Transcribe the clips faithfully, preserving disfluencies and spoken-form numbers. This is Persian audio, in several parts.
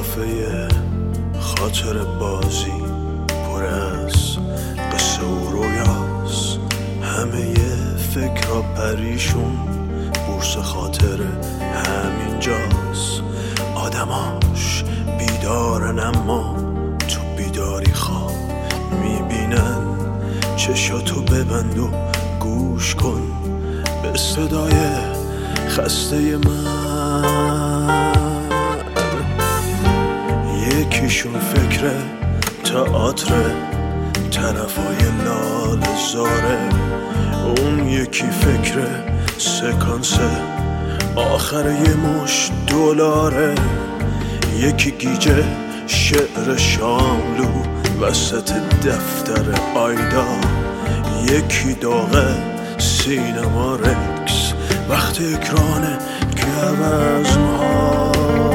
کافه خاطر بازی پر از قصه و رویاست، همه فکرها پریشون، بورس خاطر همینجاست. آدماش بیدارن اما تو بیداری خواب میبینن. چشاتو ببند و گوش کن به صدای خسته من. یکیشون فکر تئاتر طرفای لال زاره، اون یکی فکر سکانس آخر یه مش دلاره، یکی گیجه شعر شاملو وسط دفتر آیدا، یکی داغه سینما رکس وقت اکران گوزن‌ها.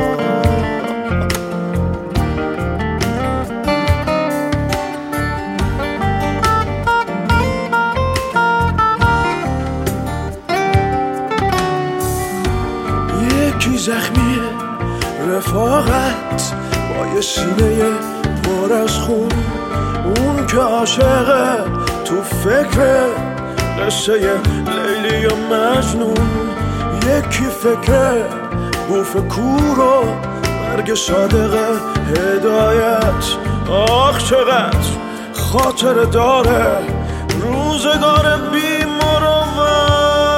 یکی زخمی رفاقت با یه سینه پر از خون، اون که عاشقه تو فکر قصه لیلی و مجنون، یکی فکر بوف کور و مرگ صادق هدایت. آخ چقدر خاطر داره روزگار بی مروت،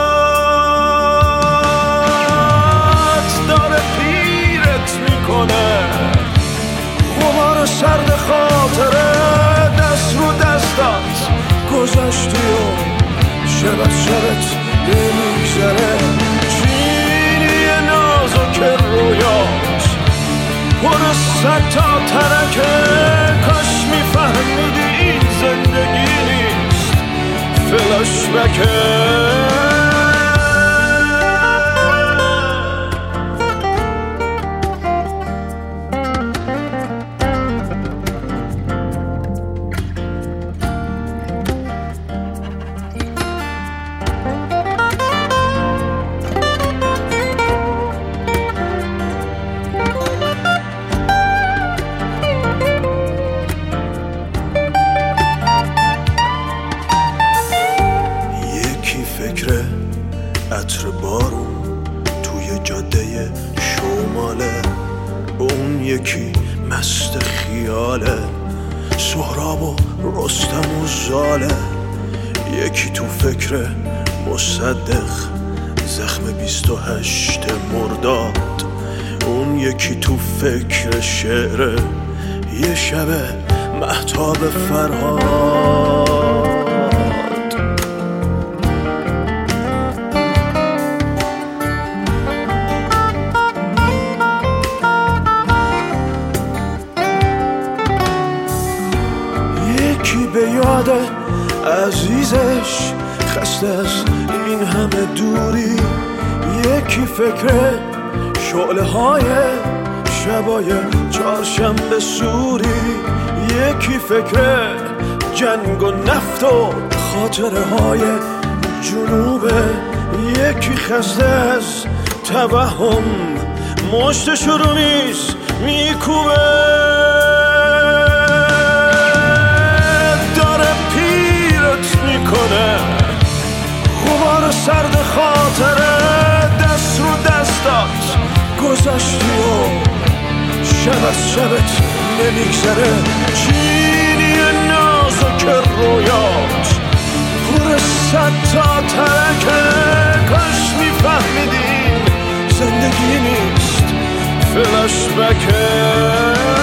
داره پیرت میکنه غبار سرد خاطره، دست رو دستات گذشتی و شبت شبت نمیگذره. چینی نازک رویات پر صد تا ترکه، کاش میفهمیدی این زندگی نیست فلاش بکه. فکر عطر بارون توی جاده شماله، اون یکی مست خیاله سهراب و رستم و زاله، یکی تو فکر مصدق زخم بیست و هشت مرداد، اون یکی تو فکر شعر یه شب مهتاب فرهاد. یکی به یاد عزیزش خسته از این همه دوری، یکی فکر شعله های شبای چهارشنبه سوری، یکی فکر جنگ و نفت و خاطره های جنوبه، یکی خسته از توهم مشتش رو نیست میکوبه. غبار سرد خاطره دست رو دستات گذشتی و شبت شبت نمیگذره. چینی نازک رویات پر صد تا ترکه، کاش میفهمیدین زندگی نیست فلاش بکه.